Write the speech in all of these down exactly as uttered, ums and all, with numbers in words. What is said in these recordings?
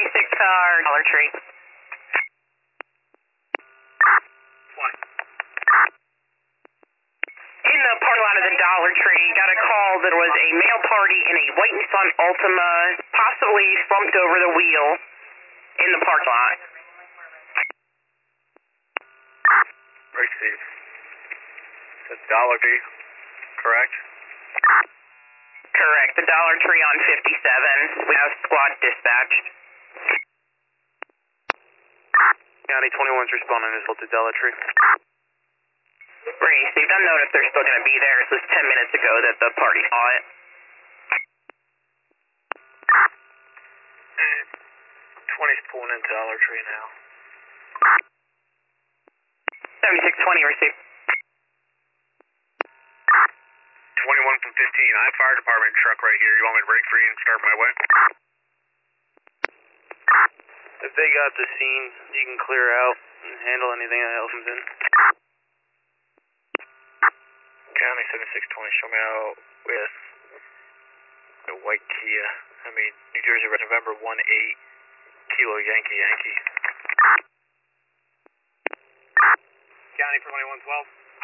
seventy-six car, Dollar Tree. In the parking lot of the Dollar Tree, got a call that was a male party in a white Nissan Altima, possibly slumped over the wheel in the parking lot. Receive. It's Dollar Tree, correct? Correct, the Dollar Tree on fifty-seven. We have squad dispatched. County twenty-one's responding as well to Dollar Tree. Received. Unknown if they're still going to be there. This was ten minutes ago that the party saw it. twenty's pulling into Dollar Tree now. seventy-six twenty received. twenty-one from fifteen. I have fire department truck right here. You want me to break free and start my way? If they got the scene, you can clear out and handle anything else comes in. County seventy-six twenty, show me out with the white Kia. I mean, New Jersey, November one eight, Kilo Yankee Yankee. County for twenty-one twelve.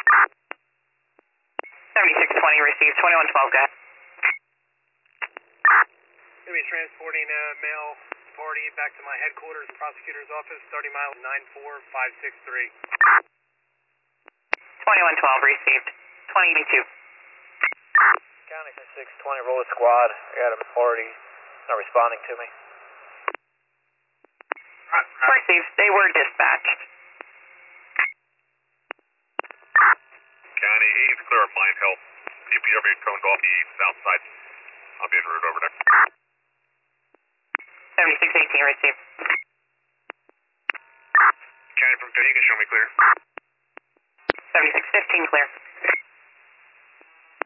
seventy-six twenty received. twenty-one twelve, go ahead. Going to be transporting a male party back to my headquarters, prosecutor's office, thirty miles, nine four five six three. twenty-one twelve received. twenty-two. County six twenty, roll a squad. I got a party. Not responding to me. Received. They were dispatched. County eight is clear of mine help. D P W cones off the south side. I'll be en route over there. seventy-six eighteen received. County from fifty, you can show me clear. seventy-six fifteen clear.